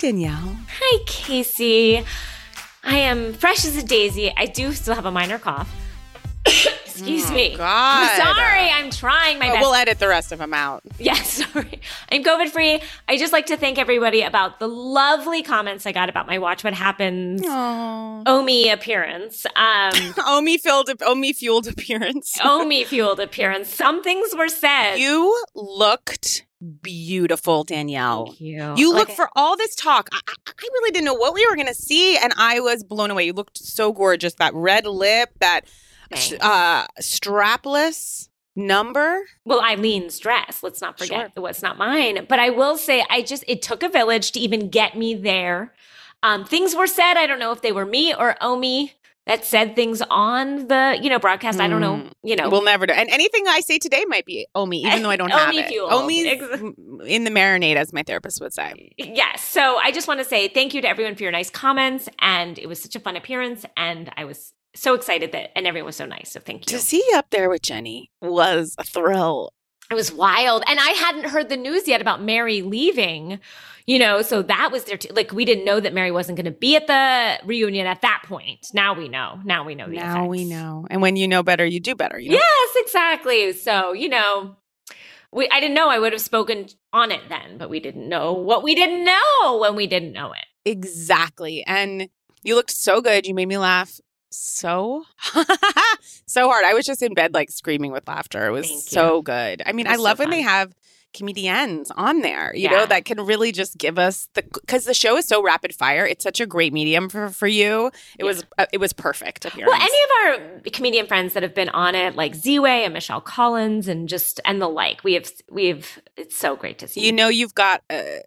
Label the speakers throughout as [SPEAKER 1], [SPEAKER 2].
[SPEAKER 1] Danielle.
[SPEAKER 2] Hi, Casey. I am fresh as a daisy. I do still have a minor cough. Excuse me.
[SPEAKER 1] God.
[SPEAKER 2] I'm sorry. I'm trying my best.
[SPEAKER 1] We'll edit the rest of them out.
[SPEAKER 2] Yes, sorry. I'm COVID-free. I just like to thank everybody about the lovely comments I got about my Watch What Happens Omi appearance.
[SPEAKER 1] Omi-fueled appearance.
[SPEAKER 2] Omi-fueled appearance. Some things were said.
[SPEAKER 1] You looked beautiful, Danielle.
[SPEAKER 2] Thank you.
[SPEAKER 1] You look for all this talk. I really didn't know what we were going to see, and I was blown away. You looked so gorgeous. That red lip, that strapless number.
[SPEAKER 2] Well, Eileen's dress. Let's not forget it was not mine. But I will say, it took a village to even get me there. Things were said. I don't know if they were me or Omi that said things on the, broadcast. I don't know,
[SPEAKER 1] We'll never do. And anything I say today might be Omi, even though I don't have it. Omi's in the marinade, as my therapist would say.
[SPEAKER 2] Yes. So I just want to say thank you to everyone for your nice comments. And it was such a fun appearance. And I was so excited and everyone was so nice. So thank you.
[SPEAKER 1] To see you up there with Jenny was a thrill.
[SPEAKER 2] It was wild. And I hadn't heard the news yet about Mary leaving, so that was there too. Like, we didn't know that Mary wasn't going to be at the reunion at that point. Now we know. Now we know the effects.
[SPEAKER 1] Now we know. And when you know better, you do better.
[SPEAKER 2] Yes, exactly. So, I didn't know I would have spoken on it then, but we didn't know what we didn't know when we didn't know it.
[SPEAKER 1] Exactly. And you looked so good. You made me laugh so hard. I was just in bed like screaming with laughter. It was so good. I mean, I love when they have comedians on there, you know, that can really just give us because the show is so rapid fire. It's such a great medium for you. It was perfect appearance.
[SPEAKER 2] Well, any of our comedian friends that have been on it, like Z-Way and Michelle Collins and the like, we've it's so great to see.
[SPEAKER 1] You've got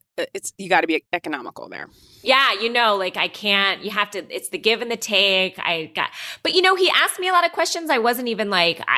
[SPEAKER 1] you got to be economical there.
[SPEAKER 2] Yeah, I can't, you have to, it's the give and the take. But he asked me a lot of questions. I wasn't even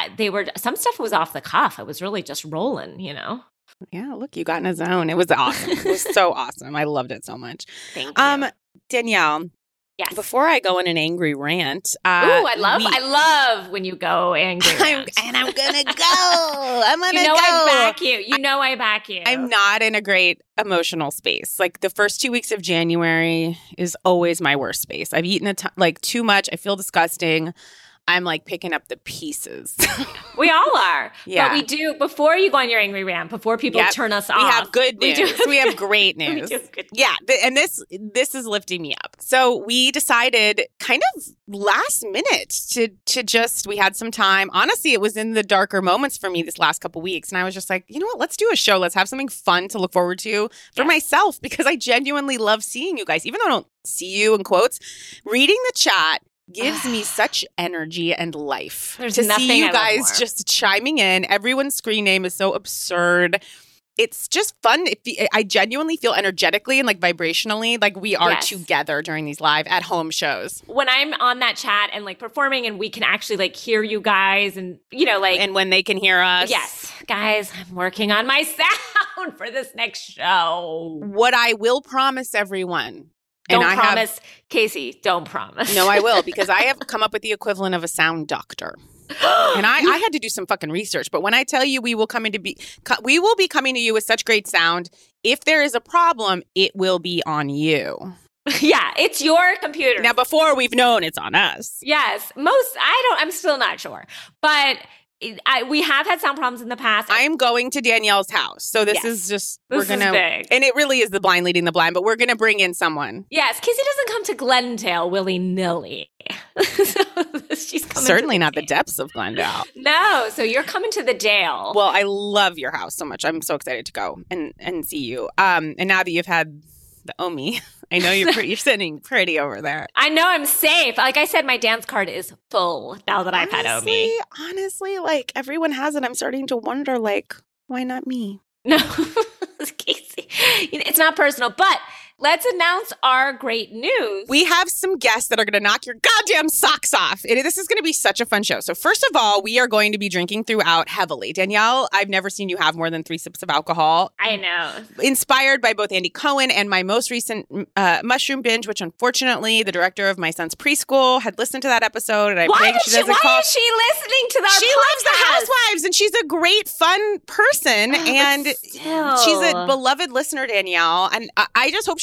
[SPEAKER 2] some stuff was off the cuff. I was really just rolling,
[SPEAKER 1] Yeah, look, you got in a zone. It was awesome. It was so awesome. I loved it so much.
[SPEAKER 2] Thank you.
[SPEAKER 1] Danielle.
[SPEAKER 2] Yes.
[SPEAKER 1] Before I go in an angry rant.
[SPEAKER 2] I love when you go angry rant.
[SPEAKER 1] I'm going to go. I'm going to go.
[SPEAKER 2] I back you. I back you.
[SPEAKER 1] I'm not in a great emotional space. Like, the first 2 weeks of January is always my worst space. I've eaten too much. I feel disgusting. I'm picking up the pieces.
[SPEAKER 2] We all are.
[SPEAKER 1] Yeah.
[SPEAKER 2] But we do, before you go on your angry rant, before people turn us off.
[SPEAKER 1] We have good news. We have great news. Yeah. And this is lifting me up. So we decided kind of last minute to just, we had some time. Honestly, it was in the darker moments for me this last couple weeks. And I was just like, you know what? Let's do a show. Let's have something fun to look forward to for myself, because I genuinely love seeing you guys. Even though I don't see you in quotes, reading the chat gives me such energy and life.
[SPEAKER 2] There's
[SPEAKER 1] to
[SPEAKER 2] nothing
[SPEAKER 1] see you
[SPEAKER 2] I
[SPEAKER 1] guys
[SPEAKER 2] love more.
[SPEAKER 1] just chiming in. Everyone's screen name is so absurd. It's just fun. I genuinely feel energetically and vibrationally like we are together during these live at home shows.
[SPEAKER 2] When I'm on that chat and performing and we can actually hear you guys and
[SPEAKER 1] and when they can hear us.
[SPEAKER 2] Yes, guys, I'm working on my sound for this next show.
[SPEAKER 1] What I will promise everyone.
[SPEAKER 2] Don't promise, Casey. Don't promise.
[SPEAKER 1] No, I will, because I have come up with the equivalent of a sound doctor. And I had to do some fucking research. But when I tell you we will be coming to you with such great sound, if there is a problem, it will be on you.
[SPEAKER 2] Yeah, it's your computer.
[SPEAKER 1] Now, before we've known it's on us.
[SPEAKER 2] Yes. I'm still not sure. But we have had sound problems in the past.
[SPEAKER 1] I am going to Danielle's house. So this is just,
[SPEAKER 2] we're going to.
[SPEAKER 1] And it really is the blind leading the blind, but we're going to bring in someone.
[SPEAKER 2] Yes. Casey doesn't come to Glendale willy-nilly. She's coming
[SPEAKER 1] certainly not the depths of Glendale.
[SPEAKER 2] No. So you're coming to the Dale.
[SPEAKER 1] Well, I love your house so much. I'm so excited to go and see you. And now that you've had the Omi, I know you're sitting pretty over there.
[SPEAKER 2] I know I'm safe. Like I said, my dance card is full now that I've had Omi.
[SPEAKER 1] Honestly, everyone has it. I'm starting to wonder, why not me?
[SPEAKER 2] No, Casey, it's not personal, but let's announce our great news.
[SPEAKER 1] We have some guests that are going to knock your goddamn socks off. This is going to be such a fun show. So first of all, we are going to be drinking throughout heavily. Danielle, I've never seen you have more than 3 sips of alcohol.
[SPEAKER 2] I know.
[SPEAKER 1] Inspired by both Andy Cohen and my most recent mushroom binge, which unfortunately the director of my son's preschool had listened to that episode. And
[SPEAKER 2] why is she listening to that?
[SPEAKER 1] She loves the Housewives and she's a great, fun person. And she's a beloved listener, Danielle. And I just hope she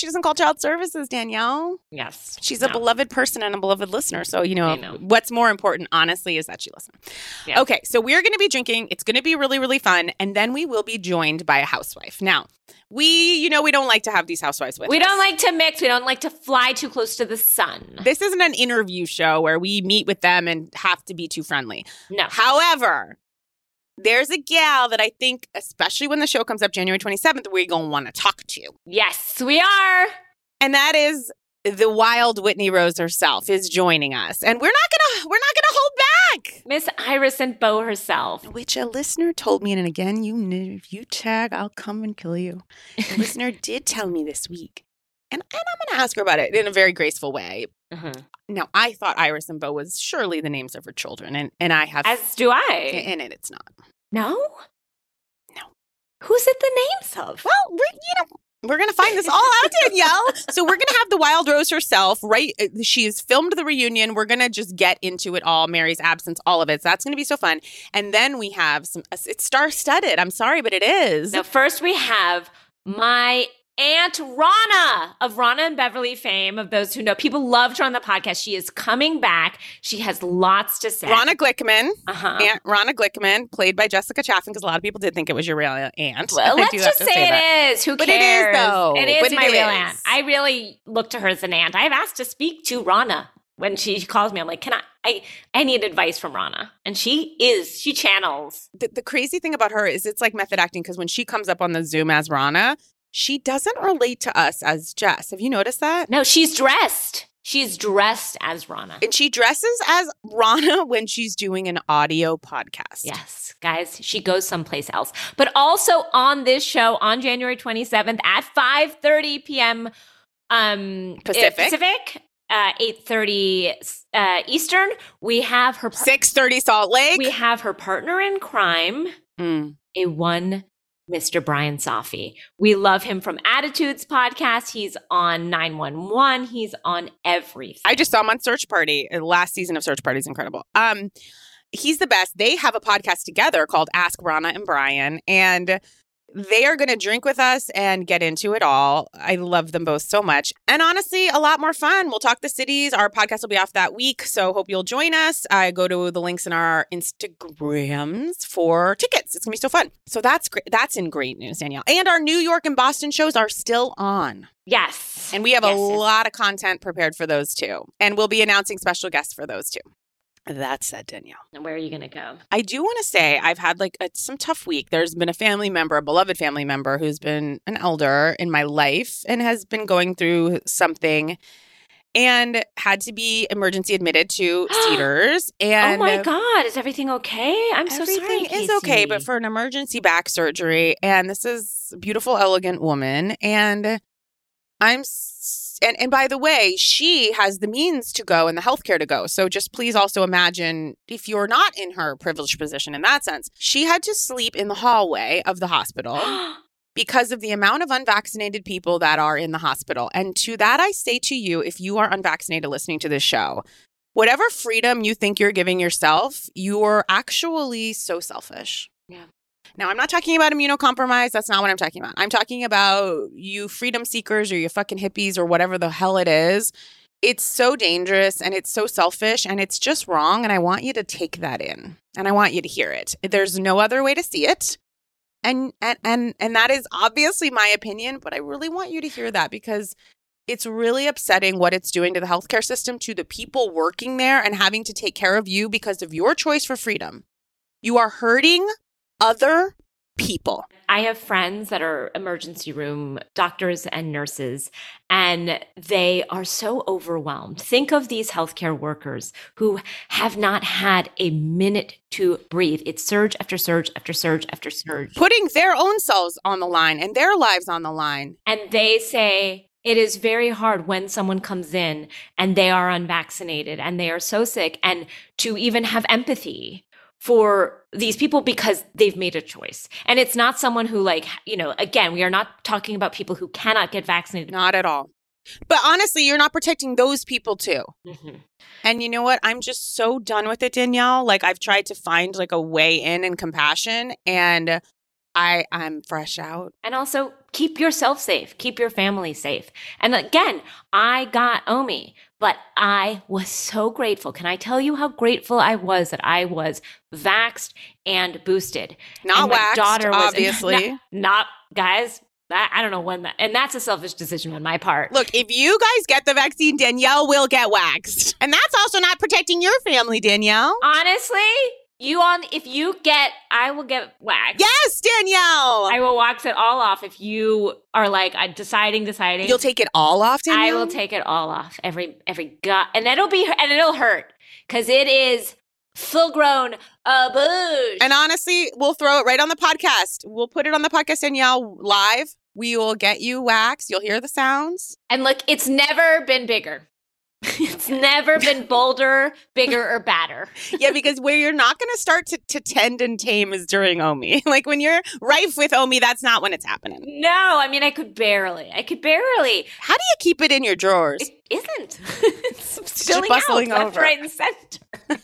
[SPEAKER 1] she doesn't call child services, Danielle.
[SPEAKER 2] Yes.
[SPEAKER 1] She's a beloved person and a beloved listener. So, what's more important, honestly, is that she listens. Yeah. Okay, so we're going to be drinking. It's going to be really, really fun. And then we will be joined by a housewife. Now, we don't like to have these housewives with us.
[SPEAKER 2] We don't like to mix. We don't like to fly too close to the sun.
[SPEAKER 1] This isn't an interview show where we meet with them and have to be too friendly.
[SPEAKER 2] No.
[SPEAKER 1] However, there's a gal that I think, especially when the show comes up January 27th, we're going to want to talk to.
[SPEAKER 2] Yes, we are.
[SPEAKER 1] And that is the wild Whitney Rose herself is joining us. And we're not gonna hold back.
[SPEAKER 2] Miss Iris and Beau herself.
[SPEAKER 1] Which a listener told me, and again, if you tag, I'll come and kill you. A listener did tell me this week. And I'm going to ask her about it in a very graceful way. Mm-hmm. Now, I thought Iris and Beau was surely the names of her children, and I have...
[SPEAKER 2] As do I.
[SPEAKER 1] And it's not.
[SPEAKER 2] No?
[SPEAKER 1] No.
[SPEAKER 2] Who's it the names of?
[SPEAKER 1] Well, we're going to find this all out, Danielle. So we're going to have the Wild Rose herself, right? She's filmed the reunion. We're going to just get into it all, Mary's absence, all of it. So that's going to be so fun. And then we have it's star-studded. I'm sorry, but it is.
[SPEAKER 2] Now, first we have my Aunt Rana of Rana and Beverly fame, of those who know. People loved her on the podcast. She is coming back. She has lots to say.
[SPEAKER 1] Rana Glickman. Aunt Rana Glickman, played by Jessica Chastain, because a lot of people did think it was your real aunt.
[SPEAKER 2] Well, let's just say it is. Who cares?
[SPEAKER 1] But it is, though.
[SPEAKER 2] It is my real aunt. I really look to her as an aunt. I've asked to speak to Rana. When she calls me, I'm like, I need advice from Rana. And she channels.
[SPEAKER 1] The crazy thing about her is it's like method acting, because when she comes up on the Zoom as Rana, she doesn't relate to us as Jess. Have you noticed that?
[SPEAKER 2] No, she's dressed. She's dressed as Rana.
[SPEAKER 1] And she dresses as Rana when she's doing an audio podcast.
[SPEAKER 2] Yes, guys, she goes someplace else. But also on this show on January 27th at 5:30 p.m. Pacific, 8:30 Eastern, we have her
[SPEAKER 1] 6:30 Salt Lake.
[SPEAKER 2] We have her partner in crime, a one Mr. Brian Safi. We love him from Attitudes podcast. He's on 911. He's on everything.
[SPEAKER 1] I just saw him on Search Party. The last season of Search Party is incredible. He's the best. They have a podcast together called Ask Rana and Brian, and they are going to drink with us and get into it all. I love them both so much. And honestly, a lot more fun. We'll talk the cities. Our podcast will be off that week, so hope you'll join us. I go to the links in our Instagrams for tickets. It's going to be so fun. So that's great. That's in great news, Danielle. And our New York and Boston shows are still on.
[SPEAKER 2] Yes.
[SPEAKER 1] And we have a lot of content prepared for those too. And we'll be announcing special guests for those too. That said, Danielle.
[SPEAKER 2] And where are you going to go?
[SPEAKER 1] I do want to say I've had some tough week. There's been a family member, a beloved family member, who's been an elder in my life and has been going through something and had to be emergency admitted to Cedars. And
[SPEAKER 2] oh my God, is everything okay? I'm so sorry.
[SPEAKER 1] Everything is okay, but for an emergency back surgery. And this is a beautiful, elegant woman. And And by the way, she has the means to go and the healthcare to go. So just please also imagine if you're not in her privileged position in that sense. She had to sleep in the hallway of the hospital because of the amount of unvaccinated people that are in the hospital. And to that, I say to you, if you are unvaccinated listening to this show, whatever freedom you think you're giving yourself, you're actually so selfish.
[SPEAKER 2] Yeah.
[SPEAKER 1] Now, I'm not talking about immunocompromised. That's not what I'm talking about. I'm talking about you freedom seekers or you fucking hippies or whatever the hell it is. It's so dangerous and it's so selfish and it's just wrong. And I want you to take that in and I want you to hear it. There's no other way to see it. And that is obviously my opinion, but I really want you to hear that because it's really upsetting what it's doing to the healthcare system, to the people working there and having to take care of you because of your choice for freedom. You are hurting other people.
[SPEAKER 2] I have friends that are emergency room doctors and nurses, and they are so overwhelmed. Think of these healthcare workers who have not had a minute to breathe. It's surge after surge after surge after surge.
[SPEAKER 1] Putting their own selves on the line and their lives on the line.
[SPEAKER 2] And they say it is very hard when someone comes in and they are unvaccinated and they are so sick, and to even have empathy for these people because they've made a choice. And it's not someone who again, we are not talking about people who cannot get vaccinated.
[SPEAKER 1] Not at all. But honestly, you're not protecting those people too. Mm-hmm. And you know what? I'm just so done with it, Danielle. I've tried to find a way in and compassion and I'm fresh out.
[SPEAKER 2] And also keep yourself safe, keep your family safe. And again, I got Omi, but I was so grateful. Can I tell you how grateful I was that I was vaxxed and boosted?
[SPEAKER 1] Not waxed, daughter was obviously.
[SPEAKER 2] Not guys. I don't know when that, and that's a selfish decision on my part.
[SPEAKER 1] Look, if you guys get the vaccine, Danielle will get waxed. And that's also not protecting your family, Danielle.
[SPEAKER 2] Honestly, I will get waxed.
[SPEAKER 1] Yes, Danielle.
[SPEAKER 2] I will wax it all off if you are like, deciding.
[SPEAKER 1] You'll take it all off, Danielle?
[SPEAKER 2] I will take it all off. Every gut. And it'll hurt because it is full-grown bush.
[SPEAKER 1] And honestly, we'll throw it right on the podcast. We'll put it on the podcast, Danielle, live. We will get you waxed. You'll hear the sounds.
[SPEAKER 2] And look, it's never been bigger. It's never been bolder, bigger, or badder.
[SPEAKER 1] Yeah, because where you're not going to start to tend and tame is during Omi. Like when you're rife with Omi, that's not when it's happening.
[SPEAKER 2] No, I mean, I could barely. How do
[SPEAKER 1] you keep it in your drawers?
[SPEAKER 2] It isn't. It's spilling
[SPEAKER 1] bustling
[SPEAKER 2] out
[SPEAKER 1] over.
[SPEAKER 2] left, right, and center.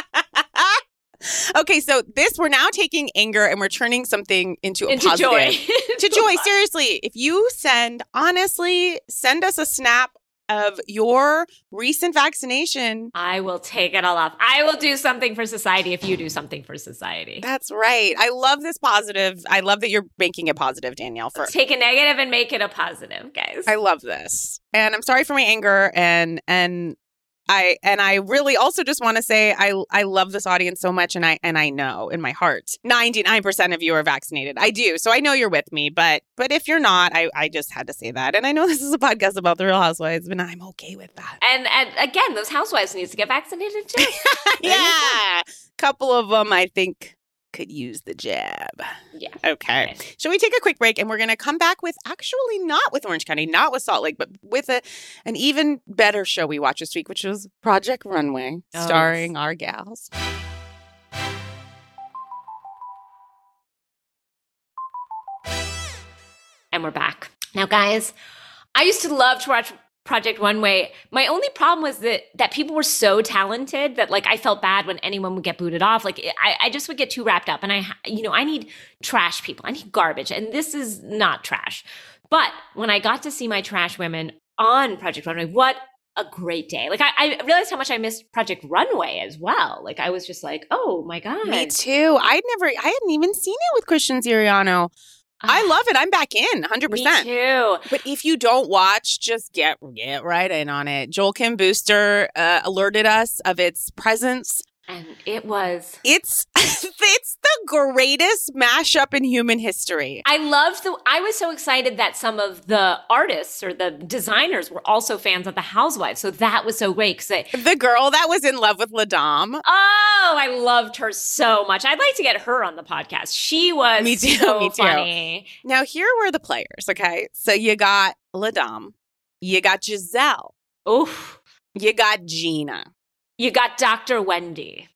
[SPEAKER 1] Okay, so we're now taking anger and we're turning something into positive.
[SPEAKER 2] Joy.
[SPEAKER 1] To joy. Seriously, if you send us a snap of your recent vaccination.
[SPEAKER 2] I will take it all off. I will do something for society if you do something for society.
[SPEAKER 1] That's right. I love this positive. I love that you're making it positive, Danielle.
[SPEAKER 2] Let's take a negative and make it a positive, guys.
[SPEAKER 1] I love this. And I'm sorry for my anger and I really also just want to say I love this audience so much and I know in my heart 99% of you are vaccinated. I do. So I know you're with me, but if you're not, I just had to say that. And I know this is a podcast about the Real Housewives, but I'm okay with that.
[SPEAKER 2] And again, those housewives need to get vaccinated too.
[SPEAKER 1] Yeah. Couple of them I think could use the jab.
[SPEAKER 2] Yeah.
[SPEAKER 1] Okay. Shall we take a quick break and we're going to come back with actually not with Orange County, not with Salt Lake, but with an even better show we watched this week, which was Project Runway, starring our gals.
[SPEAKER 2] And we're back. Now, guys, I used to love to watch Project Runway. My only problem was that people were so talented that like I felt bad when anyone would get booted off. Like I just would get too wrapped up, and I need trash people. I need garbage, and this is not trash. But when I got to see my trash women on Project Runway, what a great day! Like I realized how much I missed Project Runway as well. Like I was just like, oh my god,
[SPEAKER 1] me too. I hadn't even seen it with Christian Siriano. I love it. I'm back in 100%.
[SPEAKER 2] Me too.
[SPEAKER 1] But if you don't watch, just get right in on it. Joel Kim Booster alerted us of its presence.
[SPEAKER 2] And it's
[SPEAKER 1] the greatest mashup in human history.
[SPEAKER 2] I was so excited that some of the artists or the designers were also fans of the Housewives. So that was so great.
[SPEAKER 1] The girl that was in love with LaDame.
[SPEAKER 2] Oh, I loved her so much. I'd like to get her on the podcast. She was
[SPEAKER 1] me too.
[SPEAKER 2] Funny.
[SPEAKER 1] Now, here were the players, okay? So you got LaDame. You got Giselle.
[SPEAKER 2] Oof.
[SPEAKER 1] You got Gina.
[SPEAKER 2] You got Dr. Wendy.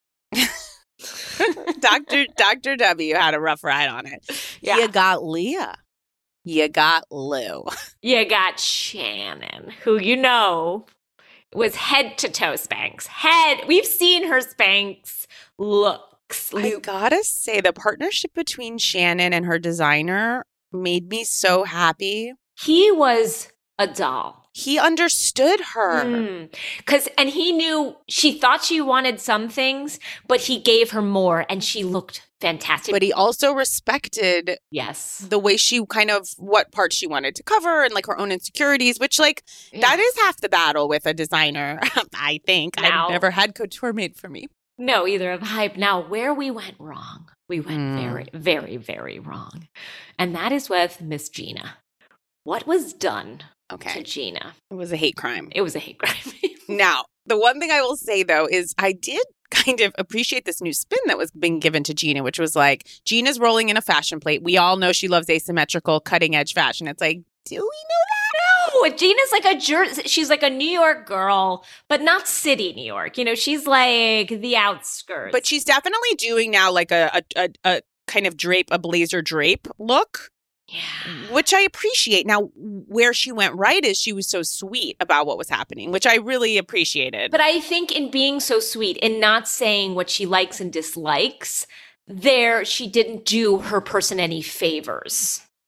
[SPEAKER 1] Dr. W had a rough ride on it.
[SPEAKER 2] Yeah.
[SPEAKER 1] You got Leah. You got Lou.
[SPEAKER 2] You got Shannon, who was head to toe Spanx. We've seen her Spanx looks.
[SPEAKER 1] I gotta say, the partnership between Shannon and her designer made me so happy.
[SPEAKER 2] He was a doll.
[SPEAKER 1] He understood her.
[SPEAKER 2] And he knew she thought she wanted some things, but he gave her more and she looked fantastic.
[SPEAKER 1] But he also respected
[SPEAKER 2] the
[SPEAKER 1] way she what parts she wanted to cover and like her own insecurities, which that is half the battle with a designer, I think. I've never had couture made for me.
[SPEAKER 2] No, either have I. Now, where we went wrong, we went very, very, very wrong. And that is with Miss Gina. What was done to Gina?
[SPEAKER 1] It was a hate crime.
[SPEAKER 2] Now,
[SPEAKER 1] the one thing I will say, though, is I did kind of appreciate this new spin that was being given to Gina, which was like, Gina's rolling in a fashion plate. We all know she loves asymmetrical, cutting-edge fashion. It's like, do we know that?
[SPEAKER 2] No, Gina's like she's like a New York girl, but not city New York. She's like the outskirts.
[SPEAKER 1] But she's definitely doing now like a kind of a blazer drape look.
[SPEAKER 2] Yeah.
[SPEAKER 1] Which I appreciate. Now, where she went right is she was so sweet about what was happening, which I really appreciated.
[SPEAKER 2] But I think in being so sweet and not saying what she likes and dislikes, she didn't do her person any favors.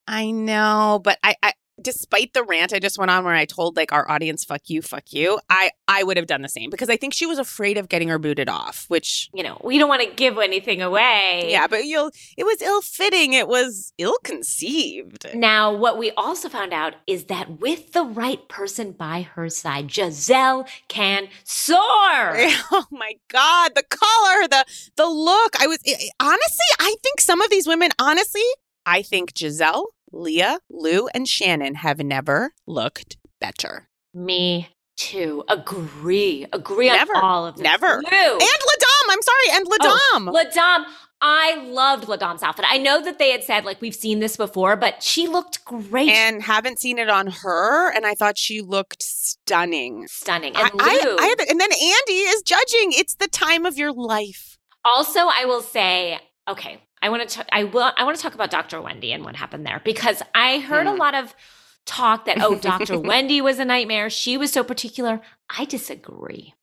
[SPEAKER 1] I know, but I despite the rant I just went on where I told like our audience, fuck you, I would have done the same because I think she was afraid of getting her booted off, which,
[SPEAKER 2] you know, we don't want to give anything away.
[SPEAKER 1] Yeah, but it was ill-fitting. It was ill-conceived.
[SPEAKER 2] Now, what we also found out is that with the right person by her side, Giselle can soar.
[SPEAKER 1] Oh my God, the color, the look. Honestly, I think some of these women, I think Giselle, Leah, Lou, and Shannon have never looked better.
[SPEAKER 2] Me too. Agree never. On all of this.
[SPEAKER 1] Never.
[SPEAKER 2] Lou.
[SPEAKER 1] And LaDame. I'm sorry. And LaDame.
[SPEAKER 2] LaDame. I loved LaDame's outfit. I know that they had said, like, we've seen this before, but she looked great.
[SPEAKER 1] And haven't seen it on her, and I thought she looked stunning.
[SPEAKER 2] Stunning.
[SPEAKER 1] And and then Andy is judging. It's the time of your life.
[SPEAKER 2] Also, I will say, okay, I want to talk about Dr. Wendy and what happened there, because I heard a lot of talk that, Dr. Wendy was a nightmare. She was so particular. I disagree.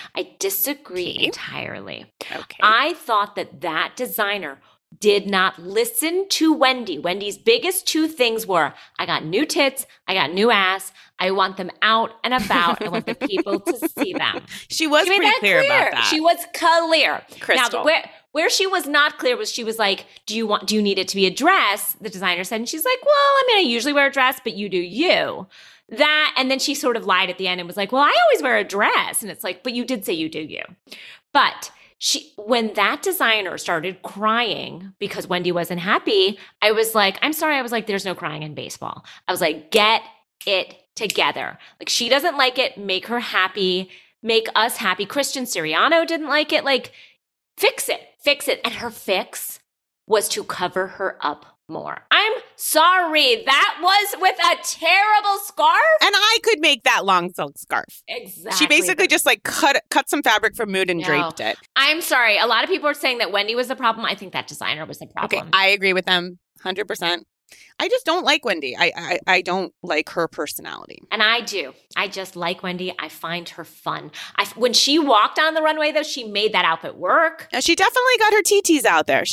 [SPEAKER 2] Entirely.
[SPEAKER 1] Okay.
[SPEAKER 2] I thought that designer did not listen to Wendy. Wendy's biggest two things were, I got new tits, I got new ass, I want them out and about. I want the people to see them.
[SPEAKER 1] She was pretty clear about that.
[SPEAKER 2] She was clear.
[SPEAKER 1] Crystal.
[SPEAKER 2] Now, where she was not clear was she was like, do you need it to be a dress? The designer said, and she's like, well, I mean, I usually wear a dress, but you do you. And then she sort of lied at the end and was like, well, I always wear a dress. And it's like, but you did say you do you. But when that designer started crying because Wendy wasn't happy, I was like, I'm sorry. I was like, there's no crying in baseball. I was like, get it together. Like, she doesn't like it. Make her happy. Make us happy. Christian Siriano didn't like it. Like, fix it. And her fix was to cover her up more. I'm sorry. That was with a terrible scarf.
[SPEAKER 1] And I could make that long silk scarf.
[SPEAKER 2] Exactly.
[SPEAKER 1] She basically just like cut some fabric from Mood and draped it.
[SPEAKER 2] I'm sorry. A lot of people are saying that Wendy was the problem. I think that designer was the problem.
[SPEAKER 1] Okay, I agree with them 100%. I just don't like Wendy. I don't like her personality.
[SPEAKER 2] And I do. I just like Wendy. I find her fun. When she walked on the runway, though, she made that outfit work.
[SPEAKER 1] Now, she definitely got her TTs out there.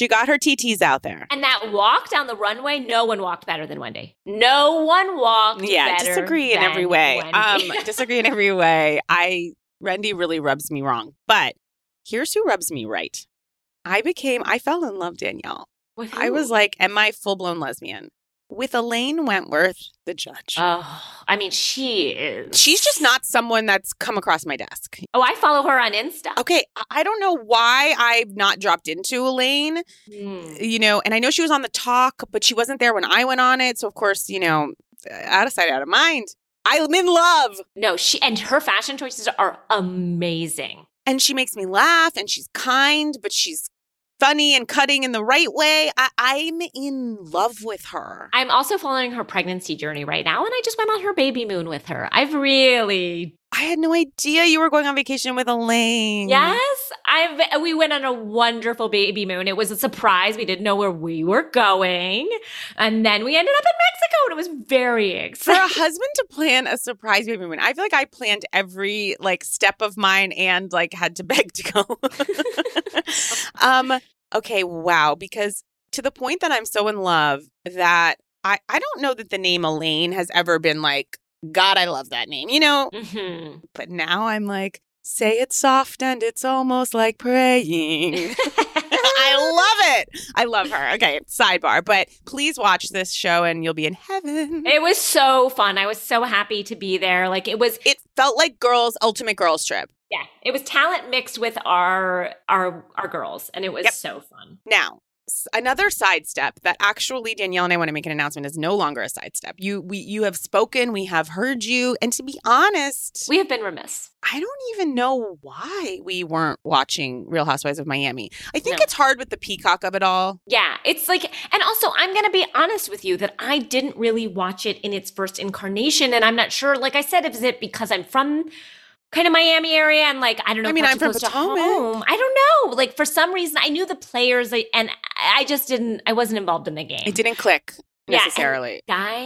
[SPEAKER 2] And that walk down the runway, no one walked better than Wendy. No one walked better
[SPEAKER 1] disagree in every way. Disagree in every way. Wendy really rubs me wrong. But here's who rubs me right. I fell in love, Danielle. I was like, am I full-blown lesbian? With Elaine Wentworth, the judge.
[SPEAKER 2] Oh, I mean, she's
[SPEAKER 1] just not someone that's come across my desk.
[SPEAKER 2] Oh, I follow her on Insta.
[SPEAKER 1] Okay, I don't know why I've not dropped into Elaine, and I know she was on The Talk, but she wasn't there when I went on it. So, of course, out of sight, out of mind. I'm in love.
[SPEAKER 2] No, and her fashion choices are amazing.
[SPEAKER 1] And she makes me laugh, and she's kind, but she's funny and cutting in the right way. I'm in love with her.
[SPEAKER 2] I'm also following her pregnancy journey right now, and I just went on her baby moon with her. I
[SPEAKER 1] had no idea you were going on vacation with Elaine.
[SPEAKER 2] Yes, we went on a wonderful baby moon. It was a surprise. We didn't know where we were going, and then we ended up in Mexico, and it was very exciting.
[SPEAKER 1] For a husband to plan a surprise baby moon, I feel like I planned every step of mine and had to beg to go. Okay, wow. Because to the point that I'm so in love that I don't know that the name Elaine has ever been like, God, I love that name,
[SPEAKER 2] Mm-hmm.
[SPEAKER 1] But now I'm like, say it soft and it's almost like praying. I love it. I love her. Okay, sidebar. But please watch this show and you'll be in heaven.
[SPEAKER 2] It was so fun. I was so happy to be there. It
[SPEAKER 1] felt like ultimate girls trip.
[SPEAKER 2] Yeah, it was talent mixed with our girls, and it was so fun.
[SPEAKER 1] Now, another sidestep that actually Danielle and I want to make an announcement is no longer a sidestep. You have spoken, we have heard you, and to be honest,
[SPEAKER 2] we have been remiss.
[SPEAKER 1] I don't even know why we weren't watching Real Housewives of Miami. I think it's hard with the peacock of it all.
[SPEAKER 2] Yeah, it's and also I'm going to be honest with you that I didn't really watch it in its first incarnation, and I'm not sure, like I said, is it because I'm from kind of Miami area and I don't know.
[SPEAKER 1] I mean, I'm from Potomac.
[SPEAKER 2] I don't know. For some reason, I knew the players and I wasn't involved in the game.
[SPEAKER 1] It didn't click necessarily.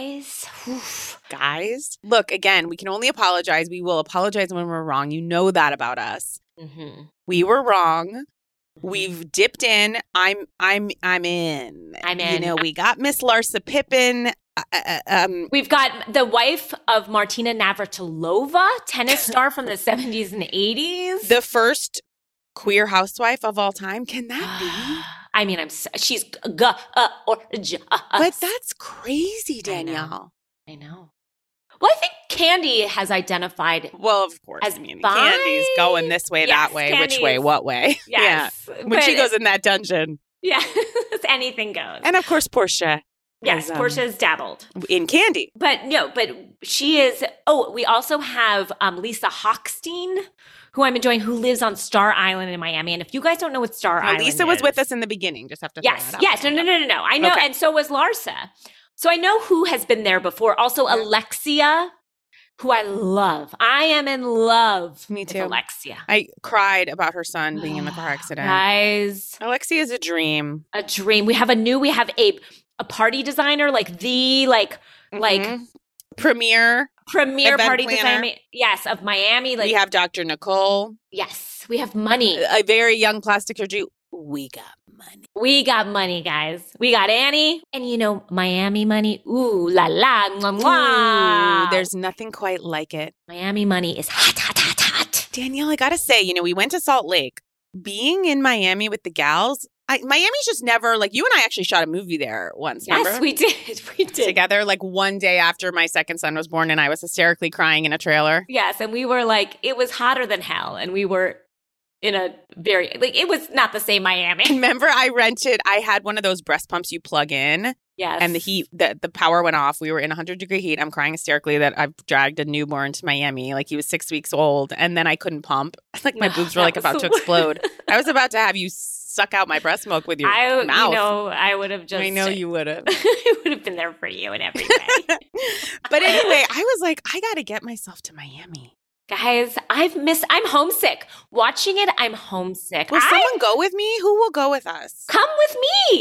[SPEAKER 2] Guys.
[SPEAKER 1] Look, again, we can only apologize. We will apologize when we're wrong. You know that about us.
[SPEAKER 2] Mm-hmm.
[SPEAKER 1] We were wrong. We've dipped in. I'm in.
[SPEAKER 2] I'm in.
[SPEAKER 1] You know, we got Miss Larsa Pippen.
[SPEAKER 2] We've got the wife of Martina Navratilova, tennis star from the 70s and 80s.
[SPEAKER 1] The first queer housewife of all time. Can that be?
[SPEAKER 2] I mean, she's gorgeous.
[SPEAKER 1] But that's crazy, Danielle.
[SPEAKER 2] I know. Well, I think Kandi has identified.
[SPEAKER 1] Well, of course. I mean, Kandi's going this way, that way. Candy which way, what way?
[SPEAKER 2] Yes.
[SPEAKER 1] Yeah. When she goes in that dungeon.
[SPEAKER 2] Yeah. Anything goes.
[SPEAKER 1] And of course, Portia.
[SPEAKER 2] Yes, Portia's dabbled.
[SPEAKER 1] In Kandi.
[SPEAKER 2] But she is. Oh, we also have Lisa Hochstein, who I'm enjoying, who lives on Star Island in Miami. And if you guys don't know what Star Island is.
[SPEAKER 1] Lisa was with us in the beginning. Just have to throw that out.
[SPEAKER 2] Yes. No. I know. Okay. And so was Larsa. So I know who has been there before. Also, Alexia, who I love. I am in love
[SPEAKER 1] Me too.
[SPEAKER 2] With Alexia.
[SPEAKER 1] I cried about her son being in the car accident.
[SPEAKER 2] Guys.
[SPEAKER 1] Alexia is a dream.
[SPEAKER 2] A dream. We have a party designer, like premier party designer. Yes, of Miami.
[SPEAKER 1] We have Dr. Nicole.
[SPEAKER 2] Yes, we have money.
[SPEAKER 1] A very young plastic surgery. We got money.
[SPEAKER 2] We got money, guys. We got Annie. And Miami money. Ooh, la la, mwah, mwah.
[SPEAKER 1] Ooh, there's nothing quite like it.
[SPEAKER 2] Miami money is hot, hot, hot, hot.
[SPEAKER 1] Danielle, I got to say, we went to Salt Lake. Being in Miami with the gals, Miami's just never, like, you and I actually shot a movie there once, remember?
[SPEAKER 2] Yes, we did. We did.
[SPEAKER 1] Together, like, one day after my second son was born and I was hysterically crying in a trailer.
[SPEAKER 2] Yes, and we were like, it was hotter than hell. And we were in a very, like, it was not the same Miami.
[SPEAKER 1] Remember, I had one of those breast pumps you plug in.
[SPEAKER 2] Yes.
[SPEAKER 1] And the heat, the power went off. We were in 100-degree heat. I'm crying hysterically that I've dragged a newborn to Miami. Like, he was 6 weeks old. And then I couldn't pump. Like, my boobs were, like, about to explode. I was about to have you suck out my breast milk with your mouth.
[SPEAKER 2] I would have just.
[SPEAKER 1] I know you would have.
[SPEAKER 2] I would have been there for you in every way.
[SPEAKER 1] But anyway, I was like, I got to get myself to Miami.
[SPEAKER 2] Guys, I'm homesick. Watching it, I'm homesick.
[SPEAKER 1] Will someone go with me? Who will go with us?
[SPEAKER 2] Come with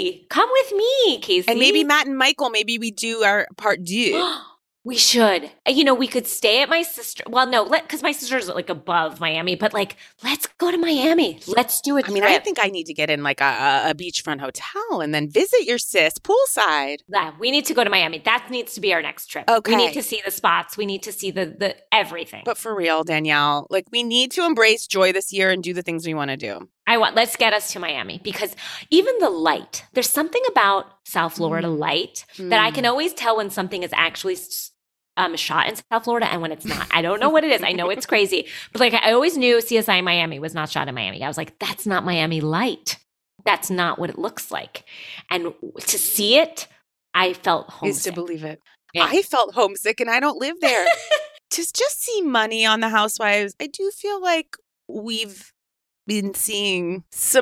[SPEAKER 2] me, Casey.
[SPEAKER 1] And maybe Matt and Michael, maybe we do our part deux.
[SPEAKER 2] We should. We could stay at my sister. Well, no, because my sister's like above Miami, but like, let's go to Miami. Let's do a trip.
[SPEAKER 1] I think I need to get in like a beachfront hotel and then visit your sis poolside.
[SPEAKER 2] Yeah, we need to go to Miami. That needs to be our next trip.
[SPEAKER 1] Okay.
[SPEAKER 2] We need to see the spots. We need to see the everything.
[SPEAKER 1] But for real, Danielle, like, we need to embrace joy this year and do the things we want to do.
[SPEAKER 2] Let's get us to Miami, because even the light, there's something about South Florida light that I can always tell when something is actually shot in South Florida and when it's not. I don't know what it is. I know it's crazy. But like, I always knew CSI Miami was not shot in Miami. I was like, that's not Miami light. That's not what it looks like. And to see it, I felt homesick.
[SPEAKER 1] Is to believe it.
[SPEAKER 2] Yeah.
[SPEAKER 1] I felt homesick and I don't live there. To just see money on the Housewives, I do feel like we've been seeing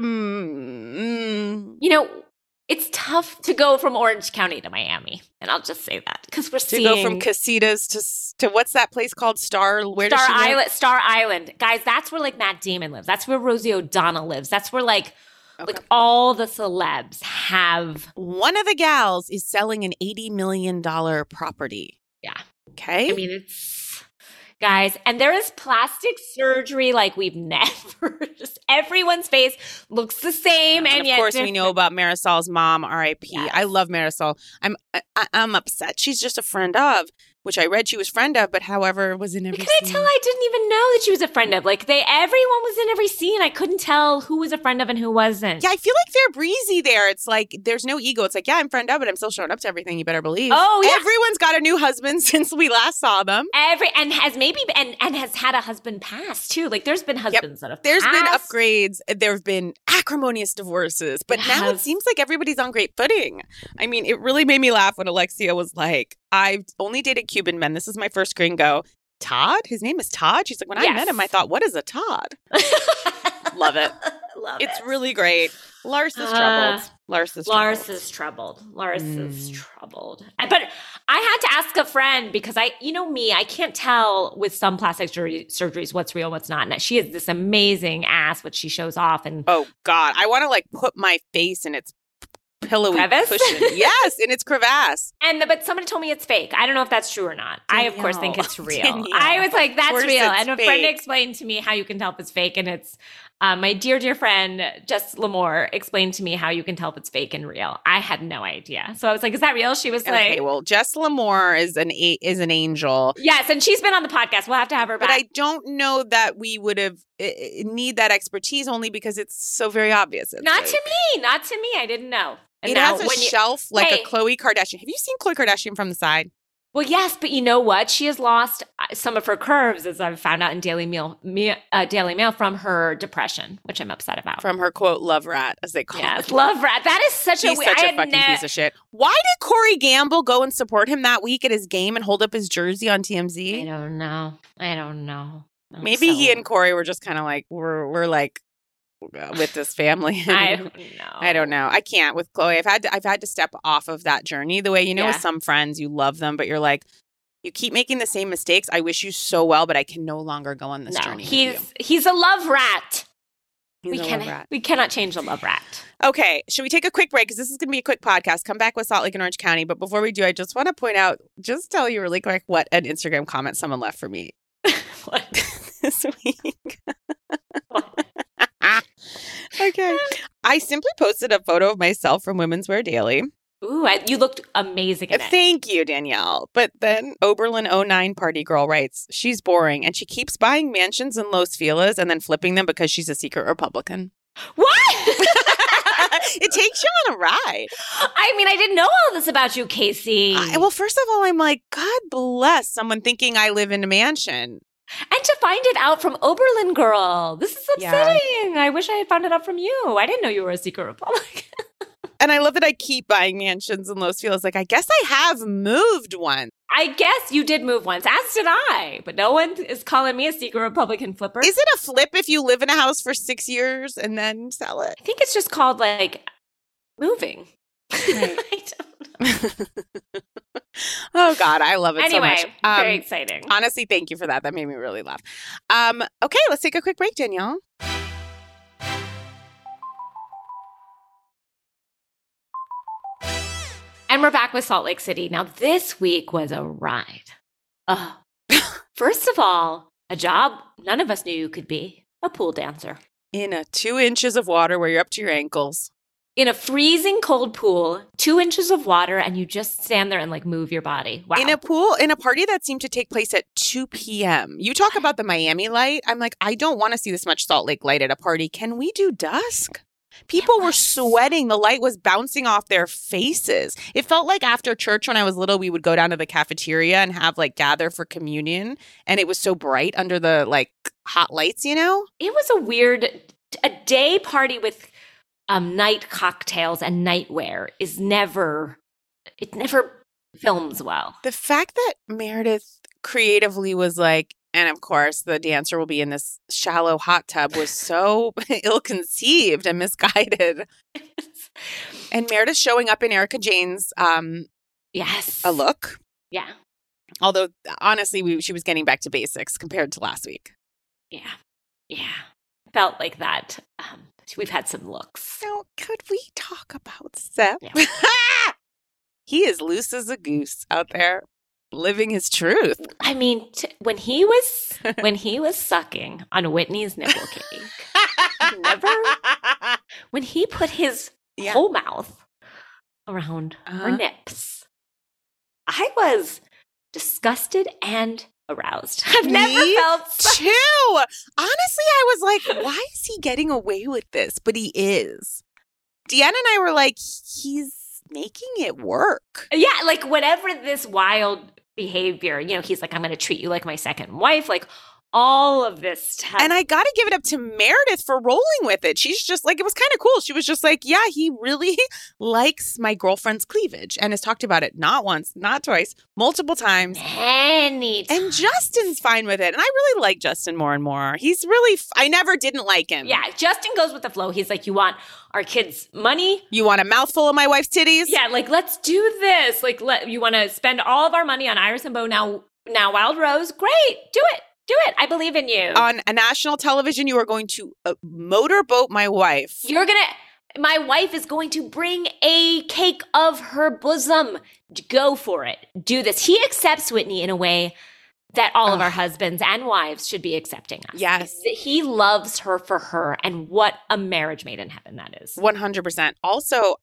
[SPEAKER 1] some...
[SPEAKER 2] It's tough to go from Orange County to Miami. And I'll just say that because we're seeing...
[SPEAKER 1] To go from Casitas to what's that place called? Star
[SPEAKER 2] Island. Star Island. Guys, that's where like Matt Damon lives. That's where Rosie O'Donnell lives. That's where like all the celebs have...
[SPEAKER 1] One of the gals is selling an $80 million property.
[SPEAKER 2] Yeah.
[SPEAKER 1] Okay.
[SPEAKER 2] I mean, it's... Guys, and there is plastic surgery like we've never. Just everyone's face looks the same, and
[SPEAKER 1] of course we know about Marisol's mom, R.I.P.
[SPEAKER 2] Yes.
[SPEAKER 1] I love Marisol. I'm upset. She's just a friend of, which I read she was friend of, but however was in every scene.
[SPEAKER 2] Can I tell? I didn't even know that she was a friend of. Like everyone was in every scene. I couldn't tell who was a friend of and who wasn't.
[SPEAKER 1] Yeah, I feel like they're breezy there. It's like there's no ego. It's like, yeah, I'm friend of, but I'm still showing up to everything. You better believe.
[SPEAKER 2] Oh yeah,
[SPEAKER 1] everyone's got a new husband since we last saw them.
[SPEAKER 2] And has had a husband pass too. Like there's been husbands that have
[SPEAKER 1] There's
[SPEAKER 2] passed.
[SPEAKER 1] been upgrades. There have been acrimonious divorces, but now it seems like everybody's on great footing. I mean, it really made me laugh when Alexia was like, I've only dated Cuban men. This is my first gringo. Todd? His name is Todd? She's like, when I met him, I thought, what is a Todd? Love it. It's really great. Larsa's troubled.
[SPEAKER 2] Larsa's troubled. But I had to ask a friend because I can't tell with some plastic surgeries what's real, what's not. And she has this amazing ass, which she shows off. And
[SPEAKER 1] oh God, I want to like put my face in its pillowy cushion. Yes, in its crevasse.
[SPEAKER 2] But somebody told me it's fake. I don't know if that's true or not.
[SPEAKER 1] Danielle.
[SPEAKER 2] I of course think it's real.
[SPEAKER 1] Danielle.
[SPEAKER 2] I was like, that's real. And a friend
[SPEAKER 1] fake.
[SPEAKER 2] explained to me how you can tell if it's fake, and it's My dear friend, Jess Lamore, explained to me how you can tell if it's fake and real. I had no idea. So I was like, is that real? She was like...
[SPEAKER 1] Okay, well, Jess Lamore is an angel.
[SPEAKER 2] Yes, and she's been on the podcast. We'll have to have her back.
[SPEAKER 1] But I don't know that we would have need that expertise only because it's so very obvious.
[SPEAKER 2] Not to me. I didn't know. And
[SPEAKER 1] it has a shelf like a Khloe Kardashian. Have you seen Khloe Kardashian from the side?
[SPEAKER 2] Well, yes, but you know what? She has lost some of her curves, as I've found out in Daily Mail from her depression, which I'm upset about.
[SPEAKER 1] From her, quote, love rat, as they call it.
[SPEAKER 2] Yes, love rat. That is such
[SPEAKER 1] He's such a fucking piece of shit. Why did Corey Gamble go and support him that week at his game and hold up his jersey on TMZ?
[SPEAKER 2] I don't know.
[SPEAKER 1] Maybe he and Corey were just kind of like, we're like, with this family. I don't know. I can't with Khloe. I've had to step off of that journey the way, with some friends, you love them, but you're like, you keep making the same mistakes. I wish you so well, but I can no longer go on this journey.
[SPEAKER 2] He's a love rat. We cannot change the love rat.
[SPEAKER 1] Okay. Should we take a quick break? Because this is going to be a quick podcast. Come back with Salt Lake and Orange County. But before we do, I just want to point out, just tell you really quick what an Instagram comment someone left for me this week. Okay. I simply posted a photo of myself from Women's Wear Daily.
[SPEAKER 2] Ooh, you looked amazing in it.
[SPEAKER 1] Thank you, Danielle. But then Oberlin 09 Party Girl writes, she's boring and she keeps buying mansions in Los Feliz and then flipping them because she's a secret Republican.
[SPEAKER 2] What?
[SPEAKER 1] It takes you on a ride.
[SPEAKER 2] I mean, I didn't know all this about you, Casey.
[SPEAKER 1] Well, first of all, I'm like, God bless someone thinking I live in a mansion.
[SPEAKER 2] And to find it out from Oberlin Girl. This is upsetting. Yeah. I wish I had found it out from you. I didn't know you were a secret Republican.
[SPEAKER 1] And I love that I keep buying mansions in Los Feliz. Like, I guess I have moved once.
[SPEAKER 2] I guess you did move once, as did I. But no one is calling me a secret Republican flipper.
[SPEAKER 1] Is it a flip if you live in a house for 6 years and then sell it?
[SPEAKER 2] I think it's just called, like, moving. Right. I don't know.
[SPEAKER 1] Oh, God, I love it so much.
[SPEAKER 2] Anyway, very exciting.
[SPEAKER 1] Honestly, thank you for that. That made me really laugh. Okay, let's take a quick break, Danielle.
[SPEAKER 2] And we're back with Salt Lake City. Now, this week was a ride. First of all, a job none of us knew you could be, a pool dancer.
[SPEAKER 1] In a 2 inches of water where you're up to your ankles.
[SPEAKER 2] In a freezing cold pool, 2 inches of water, and you just stand there and like move your body. Wow.
[SPEAKER 1] In a party that seemed to take place at 2 p.m. You talk about the Miami light. I'm like, I don't want to see this much Salt Lake light at a party. Can we do dusk? People were sweating. The light was bouncing off their faces. It felt like after church when I was little, we would go down to the cafeteria and have like gather for communion. And it was so bright under the like hot lights, It
[SPEAKER 2] was a day party with night cocktails and nightwear never films well.
[SPEAKER 1] The fact that Meredith creatively was like, and of course the dancer will be in this shallow hot tub was so ill-conceived and misguided. And Meredith showing up in Erica Jane's a look.
[SPEAKER 2] Yeah.
[SPEAKER 1] Although honestly, she was getting back to basics compared to last week.
[SPEAKER 2] Yeah. Felt like that. We've had some looks.
[SPEAKER 1] Now, could we talk about Seth? Yeah. He is loose as a goose out there, living his truth.
[SPEAKER 2] I mean, when he was sucking on Whitney's nipple cake, when he put his whole mouth around her nips, I was disgusted and aroused. I've never felt
[SPEAKER 1] too. Honestly, I was like, why is he getting away with this? But he is. Deanna and I were like, he's making it work.
[SPEAKER 2] Yeah, like whatever this wild behavior, he's like, I'm going to treat you like my second wife, like all of this stuff.
[SPEAKER 1] And I got to give it up to Meredith for rolling with it. She's just like, it was kind of cool. She was just like, yeah, he really likes my girlfriend's cleavage and has talked about it not once, not twice, multiple times.
[SPEAKER 2] Many times.
[SPEAKER 1] And Justin's fine with it. And I really like Justin more and more. He's really, I never didn't like him.
[SPEAKER 2] Yeah, Justin goes with the flow. He's like, you want our kids' money?
[SPEAKER 1] You want a mouthful of my wife's titties?
[SPEAKER 2] Yeah, like, let's do this. Like, you want to spend all of our money on Iris and Beau now Wild Rose? Great, do it. Do it. I believe in you.
[SPEAKER 1] On a national television, you are going to motorboat my wife.
[SPEAKER 2] My wife is going to bring a cake of her bosom. Go for it. Do this. He accepts Whitney in a way that all of our husbands and wives should be accepting us.
[SPEAKER 1] Yes.
[SPEAKER 2] He loves her for her, and what a marriage made in heaven that is.
[SPEAKER 1] 100%. Also,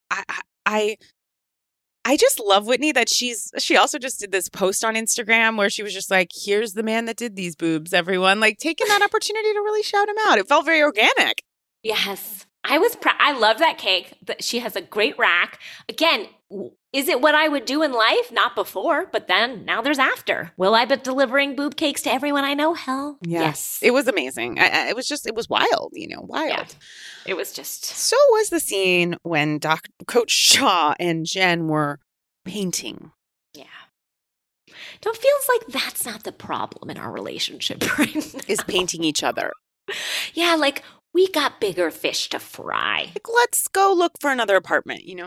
[SPEAKER 1] I just love Whitney that she also just did this post on Instagram where she was just like, here's the man that did these boobs, everyone. Like taking that opportunity to really shout him out. It felt very organic.
[SPEAKER 2] Yes. I love that cake. She has a great rack. Again, is it what I would do in life? Not before, but then now there's after. Will I be delivering boob cakes to everyone I know? Hell yes.
[SPEAKER 1] It was amazing. It was wild, wild. Yeah.
[SPEAKER 2] It was just.
[SPEAKER 1] So was the scene when Coach Shah and Jen were painting.
[SPEAKER 2] Yeah. It feels like that's not the problem in our relationship right now.
[SPEAKER 1] Is painting each other.
[SPEAKER 2] Yeah, like we got bigger fish to fry.
[SPEAKER 1] Like, let's go look for another apartment,
[SPEAKER 2] Yeah,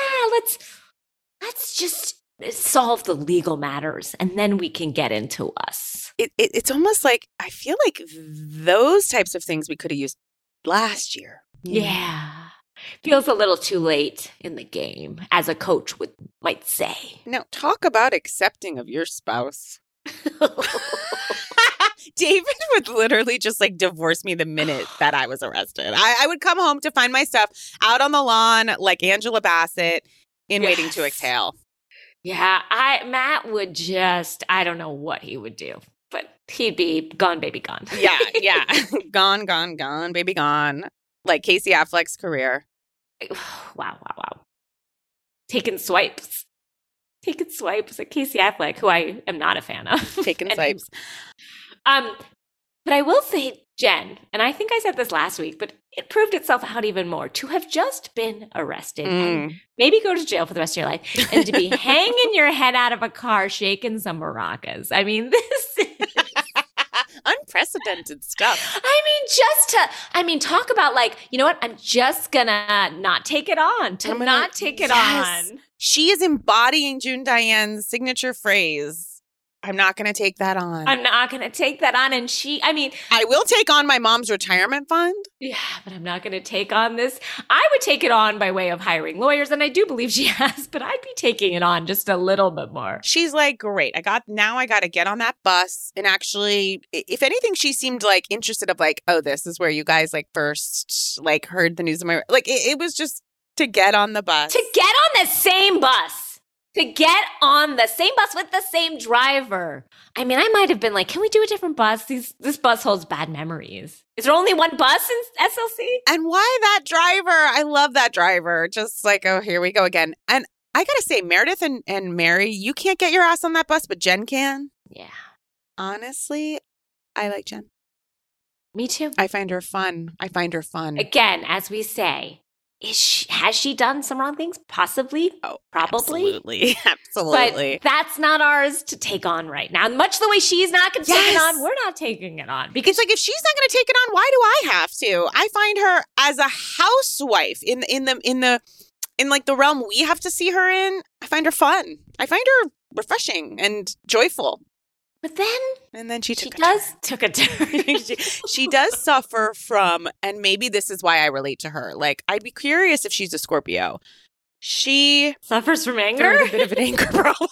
[SPEAKER 2] let's just solve the legal matters and then we can get into us.
[SPEAKER 1] It's almost like I feel like those types of things we could have used last year.
[SPEAKER 2] Yeah. Feels a little too late in the game, as a coach might say.
[SPEAKER 1] Now, talk about accepting of your spouse. David would literally just like divorce me the minute that I was arrested. I would come home to find my stuff out on the lawn like Angela Bassett in Waiting to Exhale.
[SPEAKER 2] Yeah, Matt would I don't know what he would do, but he'd be gone, baby, gone.
[SPEAKER 1] Yeah. Gone, baby, gone. Like Casey Affleck's career.
[SPEAKER 2] Wow. Taking swipes at Casey Affleck, who I am not a fan of.
[SPEAKER 1] Taking swipes.
[SPEAKER 2] But I will say, Jen, and I think I said this last week, but it proved itself out even more, to have just been arrested and maybe go to jail for the rest of your life and to be hanging your head out of a car shaking some maracas. I mean, this is
[SPEAKER 1] unprecedented stuff.
[SPEAKER 2] Talk about like, you know what? I'm just gonna not take it on. On.
[SPEAKER 1] She is embodying June Diane's signature phrase. I'm not going to take that on.
[SPEAKER 2] I'm not going to take that on. And
[SPEAKER 1] I will take on my mom's retirement fund.
[SPEAKER 2] Yeah, but I'm not going to take on this. I would take it on by way of hiring lawyers. And I do believe she has, but I'd be taking it on just a little bit more.
[SPEAKER 1] She's like, great. I got to get on that bus. And actually, if anything, she seemed like interested of like, oh, this is where you guys like first like heard the news of my, like, it was just to get on the bus.
[SPEAKER 2] To get on the same bus. To get on the same bus with the same driver. I mean, I might have been like, can we do a different bus? This bus holds bad memories. Is there only one bus in SLC?
[SPEAKER 1] And why that driver? I love that driver. Just like, oh, here we go again. And I got to say, Meredith and Mary, you can't get your ass on that bus, but Jen can.
[SPEAKER 2] Yeah.
[SPEAKER 1] Honestly, I like Jen.
[SPEAKER 2] Me too.
[SPEAKER 1] I find her fun.
[SPEAKER 2] Again, as we say, has she done some wrong things? Possibly.
[SPEAKER 1] Oh,
[SPEAKER 2] probably.
[SPEAKER 1] Absolutely.
[SPEAKER 2] But that's not ours to take on right now. Much the way she's not going to take it on, we're not taking it on.
[SPEAKER 1] Because like if she's not going to take it on, why do I have to? I find her as a housewife in like the realm we have to see her in. I find her fun. I find her refreshing and joyful.
[SPEAKER 2] But then,
[SPEAKER 1] and then she
[SPEAKER 2] took a turn.
[SPEAKER 1] she does suffer from, and maybe this is why I relate to her. Like, I'd be curious if she's a Scorpio. She
[SPEAKER 2] suffers from anger,
[SPEAKER 1] a bit of an anger problem.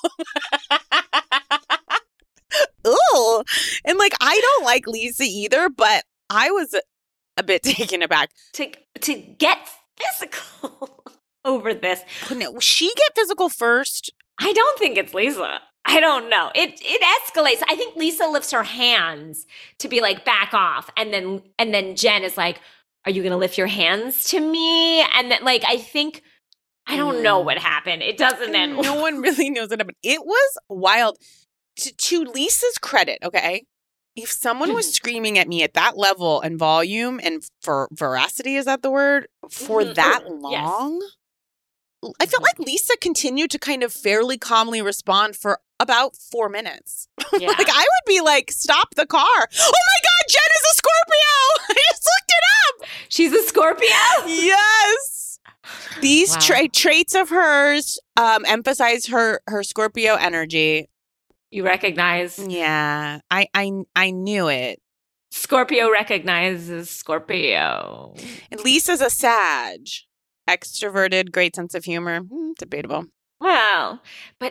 [SPEAKER 1] Ooh, and like I don't like Lisa either, but I was a bit taken aback
[SPEAKER 2] to get physical over this.
[SPEAKER 1] No, she get physical first.
[SPEAKER 2] I don't think it's Lisa. I don't know. It escalates. I think Lisa lifts her hands to be like, back off. And then Jen is like, are you going to lift your hands to me? And then like, I don't know what happened. It doesn't end.
[SPEAKER 1] No one really knows what happened. It was wild. To Lisa's credit, okay? If someone was screaming at me at that level and volume and for veracity, is that the word? For that long? Yes. I felt like Lisa continued to kind of fairly calmly respond for about 4 minutes. Yeah. Like I would be like, stop the car. Oh my God, Jen is a Scorpio. I just looked it up.
[SPEAKER 2] She's a Scorpio?
[SPEAKER 1] Yes. These traits of hers emphasize her Scorpio energy.
[SPEAKER 2] You recognize?
[SPEAKER 1] Yeah, I knew it.
[SPEAKER 2] Scorpio recognizes Scorpio.
[SPEAKER 1] And Lisa's a Sag. Extroverted, great sense of humor. Debatable.
[SPEAKER 2] Well, but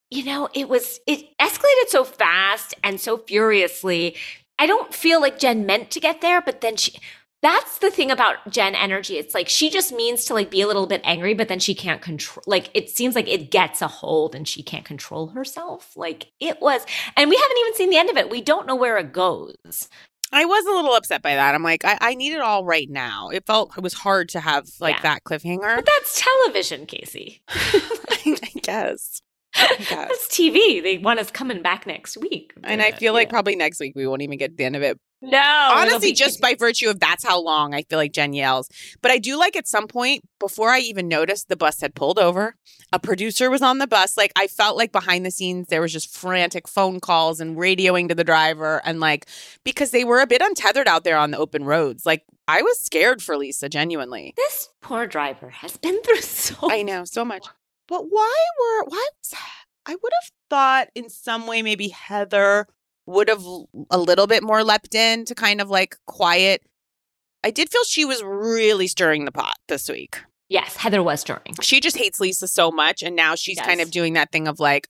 [SPEAKER 2] it escalated so fast and so furiously. I don't feel like Jen meant to get there, but then that's the thing about Jen energy. It's like she just means to like be a little bit angry, but then she can't control, like it seems like it gets a hold and she can't control herself. Like it was, and we haven't even seen the end of it. We don't know where it goes.
[SPEAKER 1] I was a little upset by that. I'm like, I need it all right now. It was hard to have like that cliffhanger.
[SPEAKER 2] But that's television, Casey.
[SPEAKER 1] I guess.
[SPEAKER 2] That's TV. They want us coming back next week.
[SPEAKER 1] And I feel like probably next week we won't even get to the end of it.
[SPEAKER 2] No.
[SPEAKER 1] Honestly, just by virtue of that's how long I feel like Jen yells. But I do like at some point, before I even noticed the bus had pulled over, a producer was on the bus. Like I felt like behind the scenes, there was just frantic phone calls and radioing to the driver. And like, because they were a bit untethered out there on the open roads. Like I was scared for Lisa, genuinely.
[SPEAKER 2] This poor driver has been through
[SPEAKER 1] I know, so much. But I would have thought in some way maybe Heather would have a little bit more leapt in to kind of like quiet. I did feel she was really stirring the pot this week.
[SPEAKER 2] Yes, Heather was stirring.
[SPEAKER 1] She just hates Lisa so much. And now she's kind of doing that thing of like,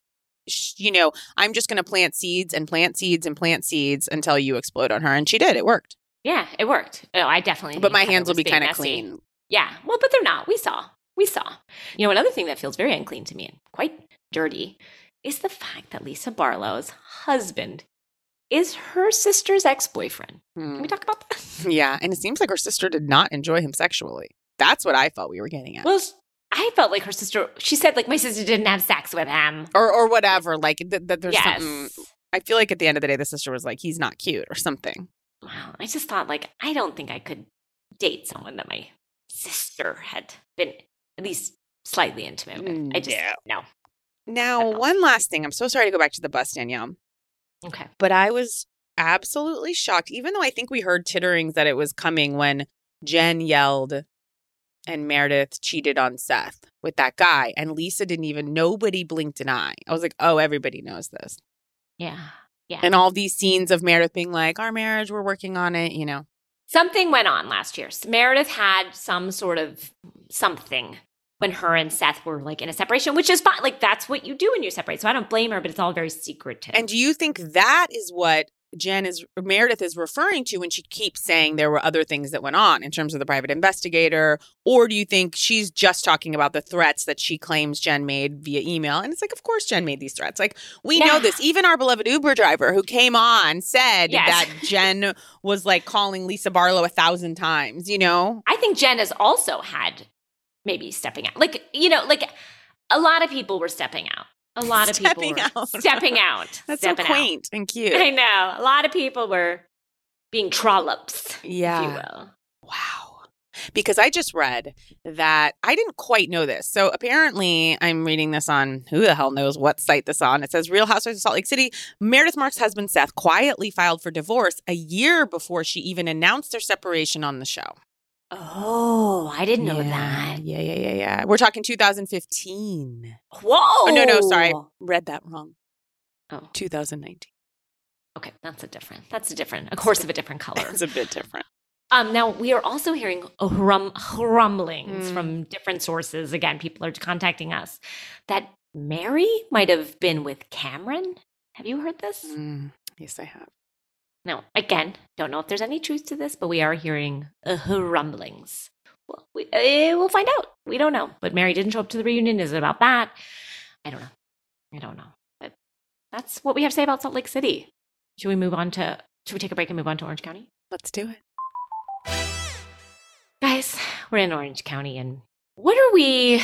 [SPEAKER 1] I'm just going to plant seeds and plant seeds and plant seeds until you explode on her. And she did. It worked.
[SPEAKER 2] Yeah, it worked. Oh, I definitely.
[SPEAKER 1] But my hands will be kind of clean.
[SPEAKER 2] Yeah. Well, but they're not. We saw. Another thing that feels very unclean to me and quite dirty is the fact that Lisa Barlow's husband is her sister's ex-boyfriend. Can we talk about that?
[SPEAKER 1] Yeah. And it seems like her sister did not enjoy him sexually. That's what I felt we were getting at.
[SPEAKER 2] Well, I felt like her sister, she said like my sister didn't have sex with him.
[SPEAKER 1] Or whatever. Like that there's something. I feel like at the end of the day, the sister was like, he's not cute or something.
[SPEAKER 2] Wow. I just thought like, I don't think I could date someone that my sister had been at least slightly intimate with. I just, no.
[SPEAKER 1] Now, one last thing. I'm so sorry to go back to the bus, Danielle.
[SPEAKER 2] Okay.
[SPEAKER 1] But I was absolutely shocked, even though I think we heard titterings that it was coming when Jen yelled and Meredith cheated on Seth with that guy. And Lisa nobody blinked an eye. I was like, oh, everybody knows this.
[SPEAKER 2] Yeah. Yeah.
[SPEAKER 1] And all these scenes of Meredith being like, our marriage, we're working on it,
[SPEAKER 2] Something went on last year. Meredith had some sort of something when her and Seth were like in a separation, which is fine. Like that's what you do when you separate. So I don't blame her, but it's all very secretive.
[SPEAKER 1] And do you think that is what Meredith is referring to when she keeps saying there were other things that went on in terms of the private investigator? Or do you think she's just talking about the threats that she claims Jen made via email? And it's like, of course Jen made these threats. Like, we know this. Even our beloved Uber driver who came on said that Jen was like calling Lisa Barlow 1,000 times,
[SPEAKER 2] I think Jen has also had maybe stepping out. Like a lot of people were stepping out. A lot of people were stepping out.
[SPEAKER 1] That's so quaint and cute.
[SPEAKER 2] I know. A lot of people were being trollops, if you will.
[SPEAKER 1] Wow. Because I just read that I didn't quite know this. So apparently I'm reading this on who the hell knows what site this on. It says Real Housewives of Salt Lake City. Meredith Marks' husband Seth quietly filed for divorce a year before she even announced their separation on the show.
[SPEAKER 2] Oh, I didn't know that.
[SPEAKER 1] Yeah. We're talking 2015.
[SPEAKER 2] Whoa.
[SPEAKER 1] Oh, no, sorry. Read that wrong.
[SPEAKER 2] Oh.
[SPEAKER 1] 2019.
[SPEAKER 2] Okay, that's a course of a different color.
[SPEAKER 1] It's a bit different.
[SPEAKER 2] Now, we are also hearing rumblings from different sources. Again, people are contacting us that Mary might have been with Cameron. Have you heard this?
[SPEAKER 1] Yes, I have.
[SPEAKER 2] Now, again, don't know if there's any truth to this, but we are hearing rumblings. Well, we'll find out. We don't know. But Mary didn't show up to the reunion. Is it about that? I don't know. But that's what we have to say about Salt Lake City. Should we take a break and move on to Orange County?
[SPEAKER 1] Let's do it.
[SPEAKER 2] Guys, we're in Orange County, and what are we?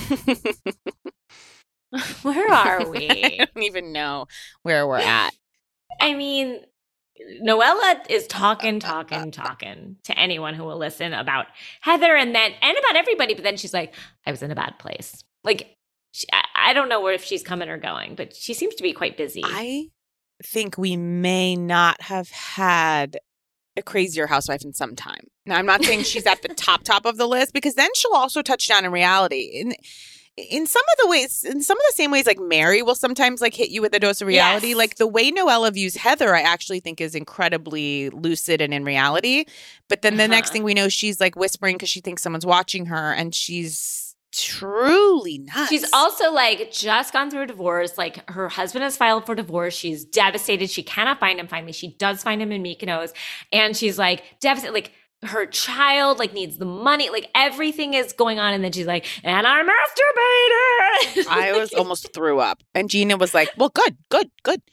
[SPEAKER 2] Where are we?
[SPEAKER 1] I don't even know where we're at.
[SPEAKER 2] I mean, Noella is talking to anyone who will listen about Heather and about everybody. But then she's like, I was in a bad place. Like, I don't know if she's coming or going, but she seems to be quite busy.
[SPEAKER 1] I think we may not have had a crazier housewife in some time. Now, I'm not saying she's at the top of the list, because then she'll also touch down in reality. In some of the same ways, like Mary will sometimes like hit you with a dose of reality.
[SPEAKER 2] Yes.
[SPEAKER 1] Like the way Noella views Heather, I actually think is incredibly lucid and in reality. But then the next thing we know, she's like whispering because she thinks someone's watching her, and she's truly nuts.
[SPEAKER 2] She's also like just gone through a divorce. Like her husband has filed for divorce. She's devastated. She cannot find him. Finally, she does find him in Mykonos. And she's like devastated. Like her child like needs the money. Like everything is going on. And then she's like, and I masturbated.
[SPEAKER 1] I was almost threw up. And Gina was like, well, good.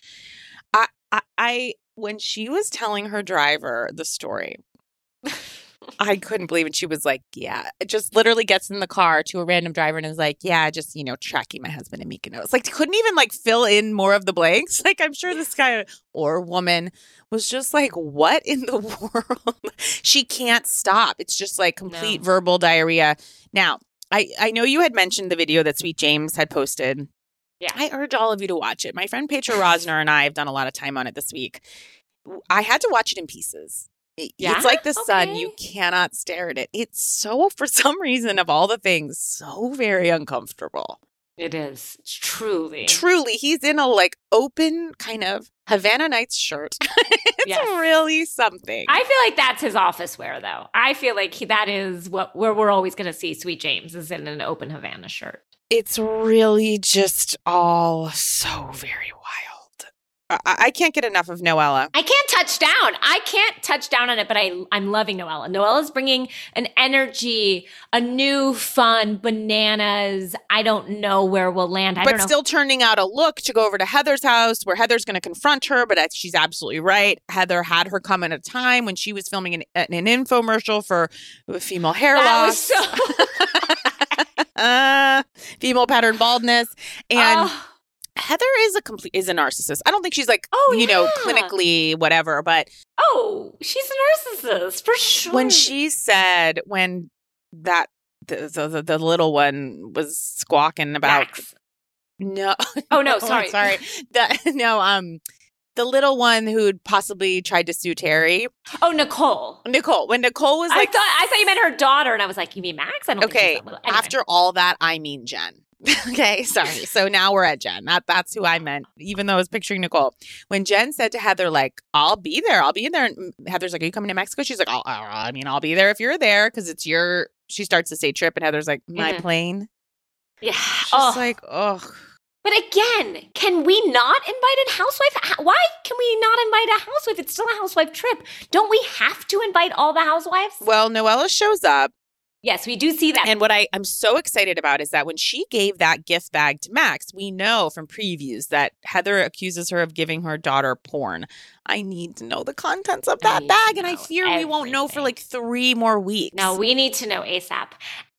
[SPEAKER 1] I when she was telling her driver the story, I couldn't believe it. She was like, yeah, it just literally gets in the car to a random driver and is like, yeah, just, tracking my husband in Mykonos. Like, couldn't even like fill in more of the blanks. Like, I'm sure this guy or woman was just like, what in the world? She can't stop. It's just like complete verbal diarrhea. Now, I know you had mentioned the video that Sweet James had posted.
[SPEAKER 2] Yeah.
[SPEAKER 1] I urge all of you to watch it. My friend Petra Rosner and I have done a lot of time on it this week. I had to watch it in pieces. It's like the sun. You cannot stare at it. It's so, for some reason, of all the things, so very uncomfortable.
[SPEAKER 2] It is. Truly.
[SPEAKER 1] Truly. He's in a like open kind of Havana Nights shirt. It's really something.
[SPEAKER 2] I feel like that's his office wear, though. I feel like that is where we're always going to see Sweet James is in an open Havana shirt.
[SPEAKER 1] It's really just all so very wild. I can't get enough of Noella.
[SPEAKER 2] I can't touch down on it, but I'm loving Noella. Noella's bringing an energy, a new fun, bananas. I don't know where we'll land.
[SPEAKER 1] But still turning out a look to go over to Heather's house where Heather's going to confront her. But she's absolutely right. Heather had her come at a time when she was filming an infomercial for female hair loss. Female pattern baldness. And Heather is a narcissist. I don't think she's like, clinically whatever, but.
[SPEAKER 2] Oh, she's a narcissist for sure.
[SPEAKER 1] When she said, when that, the little one was squawking about.
[SPEAKER 2] Max.
[SPEAKER 1] No.
[SPEAKER 2] Oh, no, sorry.
[SPEAKER 1] Sorry. The little one who'd possibly tried to sue Terry.
[SPEAKER 2] Oh, Nicole.
[SPEAKER 1] When Nicole was like.
[SPEAKER 2] I thought you meant her daughter, and I was like, you mean Max? I don't think she's that little. Anyway.
[SPEAKER 1] After all that, I mean Jen. Okay, sorry. So now we're at Jen. That's who I meant, even though I was picturing Nicole. When Jen said to Heather, like, I'll be there. And Heather's like, are you coming to Mexico? She's like, I'll be there if you're there because it's your, she starts to say trip. And Heather's like, my plane?
[SPEAKER 2] Yeah.
[SPEAKER 1] She's like, ugh.
[SPEAKER 2] But again, can we not invite a housewife? Why can we not invite a housewife? It's still a housewife trip. Don't we have to invite all the housewives?
[SPEAKER 1] Well, Noella shows up.
[SPEAKER 2] Yes, we do see that.
[SPEAKER 1] And what I'm so excited about is that when she gave that gift bag to Max, we know from previews that Heather accuses her of giving her daughter porn. I need to know the contents of that bag, and I fear we won't know for like 3 more weeks.
[SPEAKER 2] No, we need to know ASAP.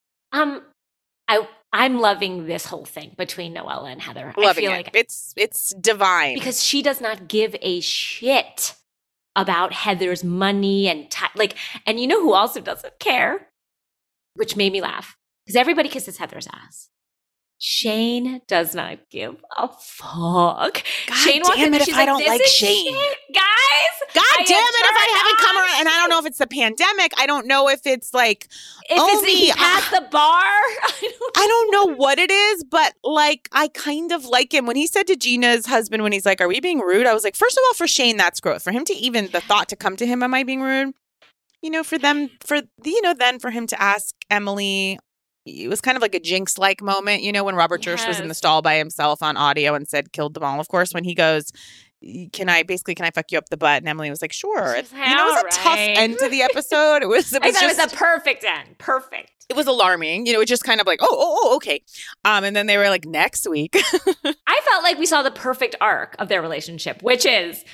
[SPEAKER 2] I'm loving this whole thing between Noella and Heather.
[SPEAKER 1] I feel like it's divine.
[SPEAKER 2] Because she does not give a shit about Heather's money and and you know who also doesn't care? Which made me laugh. Because everybody kisses Heather's ass. Shane does not give a fuck.
[SPEAKER 1] God Shane damn it if I don't like Shane.
[SPEAKER 2] Guys.
[SPEAKER 1] God damn it if I haven't come around. And I don't know if it's the pandemic. I don't know if it's like.
[SPEAKER 2] If he passed the bar.
[SPEAKER 1] I don't know what it is, but like I kind of like him. When he said to Gina's husband, when he's like, are we being rude? I was like, first of all, for Shane, that's growth. For him to even the thought to come to him, am I being rude? Then for him to ask Emily, it was kind of like a Jinx-like moment, when Robert Durst was in the stall by himself on audio and said, killed them all. Of course, when he goes, can I fuck you up the butt? And Emily was like, sure. It was a tough end to the episode. It was
[SPEAKER 2] a perfect end. Perfect.
[SPEAKER 1] It was alarming. It just kind of like, okay. And then they were like, next week.
[SPEAKER 2] I felt like we saw the perfect arc of their relationship, which is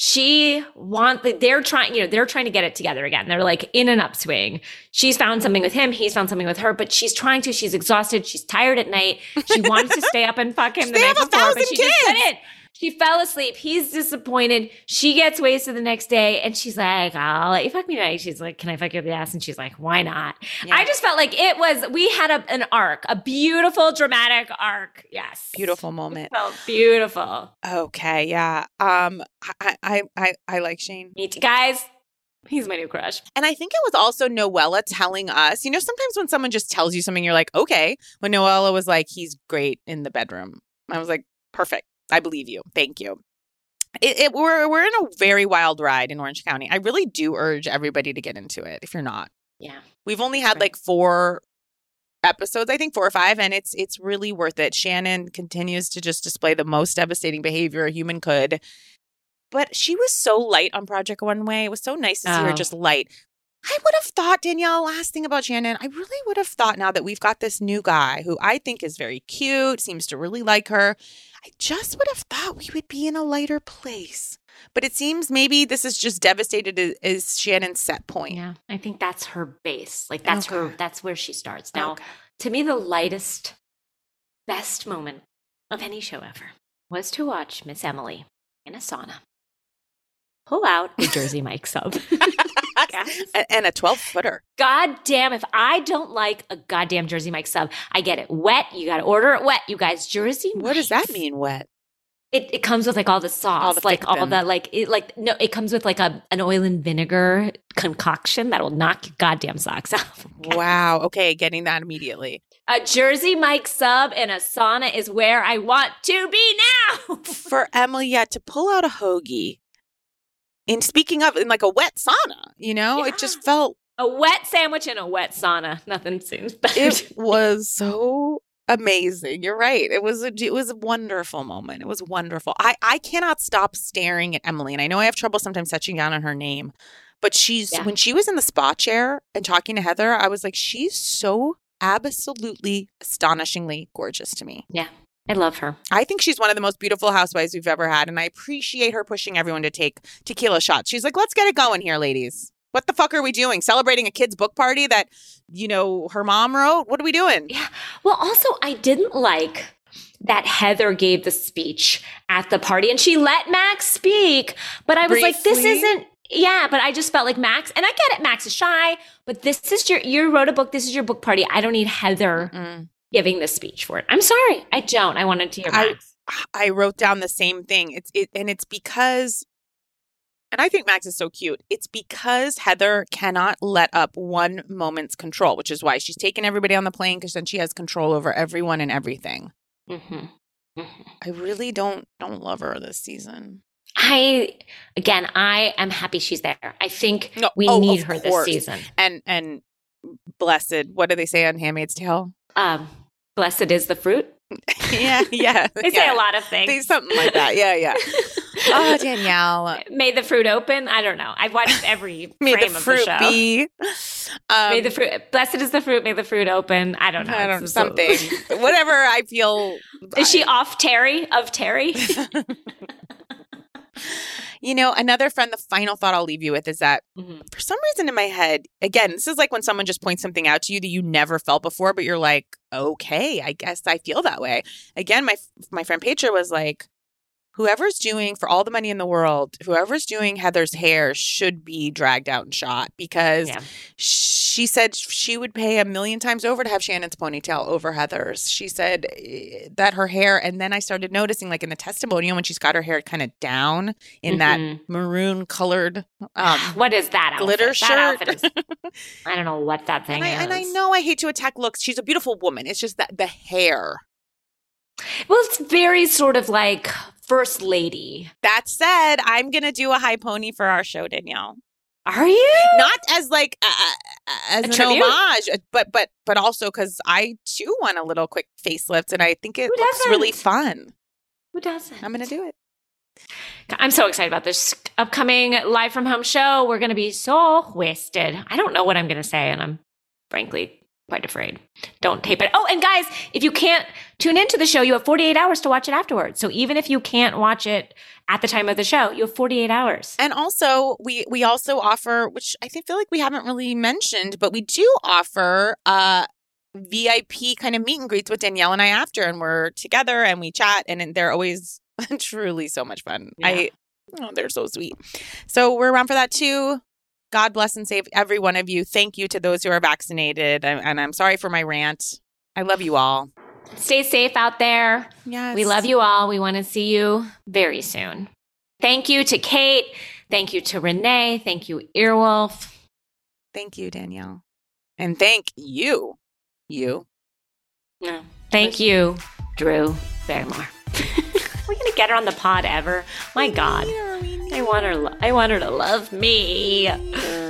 [SPEAKER 2] they're trying to get it together again. They're like in an upswing. She's found something with him. He's found something with her, but she's exhausted. She's tired at night. She wanted to stay up and fuck him the night before, but she just couldn't. She fell asleep. He's disappointed. She gets wasted the next day and she's like, I'll let you fuck me tonight. She's like, can I fuck you up the ass? And she's like, why not? Yeah. I just felt like we had an arc, a beautiful, dramatic arc. Yes.
[SPEAKER 1] Beautiful moment.
[SPEAKER 2] It felt beautiful.
[SPEAKER 1] Okay. Yeah. I like Shane.
[SPEAKER 2] Me too. Guys, he's my new crush.
[SPEAKER 1] And I think it was also Noella telling us, sometimes when someone just tells you something, you're like, okay. When Noella was like, he's great in the bedroom. I was like, perfect. I believe you. Thank you. We're in a very wild ride in Orange County. I really do urge everybody to get into it if you're not.
[SPEAKER 2] Yeah.
[SPEAKER 1] We've only had like 4 episodes, I think 4 or 5, and it's really worth it. Shannon continues to just display the most devastating behavior a human could. But she was so light on Project Runway. It was so nice to see her just light. I would have thought, Danielle, last thing about Shannon, I really would have thought now that we've got this new guy who I think is very cute, seems to really like her, I just would have thought we would be in a lighter place. But it seems maybe this is just devastated as Shannon's set point.
[SPEAKER 2] Yeah, I think that's her base. Like that's that's where she starts. Now, to me, the lightest, best moment of any show ever was to watch Miss Emily in a sauna pull out a Jersey Mike sub.
[SPEAKER 1] And a 12-footer.
[SPEAKER 2] God damn, if I don't like a goddamn Jersey Mike sub, I get it wet. You got to order it wet, you guys. Jersey Mike.
[SPEAKER 1] What does that mean, wet?
[SPEAKER 2] It comes with like all the sauce, it comes with like an oil and vinegar concoction that will knock your goddamn socks off.
[SPEAKER 1] Wow. Okay, getting that immediately.
[SPEAKER 2] A Jersey Mike sub in a sauna is where I want to be now.
[SPEAKER 1] For Emily, to pull out a hoagie. And speaking of, in like a wet sauna, it just felt...
[SPEAKER 2] A wet sandwich in a wet sauna. Nothing seems better.
[SPEAKER 1] It was so amazing. You're right. It was a wonderful moment. It was wonderful. I cannot stop staring at Emily. And I know I have trouble sometimes touching down on her name. But when she was in the spa chair and talking to Heather, I was like, she's so absolutely astonishingly gorgeous to me.
[SPEAKER 2] Yeah. I love her.
[SPEAKER 1] I think she's one of the most beautiful housewives we've ever had. And I appreciate her pushing everyone to take tequila shots. She's like, let's get it going here, ladies. What the fuck are we doing? Celebrating a kid's book party that, her mom wrote? What are we doing?
[SPEAKER 2] Yeah. Well, also, I didn't like that Heather gave the speech at the party and she let Max speak. But I was like, this isn't. Yeah, but I just felt like Max, and I get it, Max is shy, but this is you wrote a book. This is your book party. I don't need Heather giving the speech for it. I'm sorry. I don't. I wanted to hear Max.
[SPEAKER 1] I wrote down the same thing. It's because, and I think Max is so cute. It's because Heather cannot let up one moment's control, which is why she's taken everybody on the plane, because then she has control over everyone and everything. Mm-hmm. Mm-hmm. I really don't love her this season.
[SPEAKER 2] I am happy she's there. I think we need her this season.
[SPEAKER 1] And blessed, what do they say on Handmaid's Tale?
[SPEAKER 2] Blessed is the fruit.
[SPEAKER 1] Yeah.
[SPEAKER 2] They say a lot of things.
[SPEAKER 1] Something like that. Yeah. Oh, Danielle.
[SPEAKER 2] May the fruit open. I don't know. I've watched every frame of the show. May the fruit
[SPEAKER 1] be.
[SPEAKER 2] May the fruit. Blessed is the fruit. May the fruit open. I don't know.
[SPEAKER 1] Something. Whatever I feel.
[SPEAKER 2] Is she off Terry? Of Terry?
[SPEAKER 1] Another friend, the final thought I'll leave you with is that for some reason in my head, again, this is like when someone just points something out to you that you never felt before, but you're like, okay, I guess I feel that way. Again, my friend Petra was like, whoever's doing, for all the money in the world, whoever's doing Heather's hair should be dragged out and shot, because she said she would pay 1,000,000 times over to have Shannon's ponytail over Heather's. She said that her hair, and then I started noticing, like in the testimonial, when she's got her hair kind of down in that maroon colored
[SPEAKER 2] what is that
[SPEAKER 1] glitter
[SPEAKER 2] outfit?
[SPEAKER 1] shirt?
[SPEAKER 2] That outfit is, I don't know what that thing is.
[SPEAKER 1] And I know I hate to attack looks. She's a beautiful woman. It's just that the hair.
[SPEAKER 2] Well, it's very sort of like First Lady.
[SPEAKER 1] That said, I'm going to do a high pony for our show, Danielle.
[SPEAKER 2] Are you?
[SPEAKER 1] Not as like as an homage, but also because I too want a little quick facelift, and I think it looks really fun.
[SPEAKER 2] Who doesn't?
[SPEAKER 1] I'm going to do it.
[SPEAKER 2] I'm so excited about this upcoming live from home show. We're going to be so wasted. I don't know what I'm going to say, and I'm frankly quite afraid. Don't tape it. Oh, and guys, if you can't tune into the show, you have 48 hours to watch it afterwards. So even if you can't watch it at the time of the show, you have 48 hours.
[SPEAKER 1] And also, we also offer, which I feel like we haven't really mentioned, but we do offer VIP kind of meet and greets with Danielle and I after, and we're together and we chat, and they're always truly so much fun. Yeah. They're so sweet. So we're around for that too. God bless and save every one of you. Thank you to those who are vaccinated. And I'm sorry for my rant. I love you all.
[SPEAKER 2] Stay safe out there.
[SPEAKER 1] Yes.
[SPEAKER 2] We love you all. We want to see you very soon. Thank you to Kate. Thank you to Renee. Thank you, Earwolf.
[SPEAKER 1] Thank you, Danielle. And thank you.
[SPEAKER 2] No. Thank you, Drew Barrymore. We're going to get her on the pod ever. My God. I want her to love me.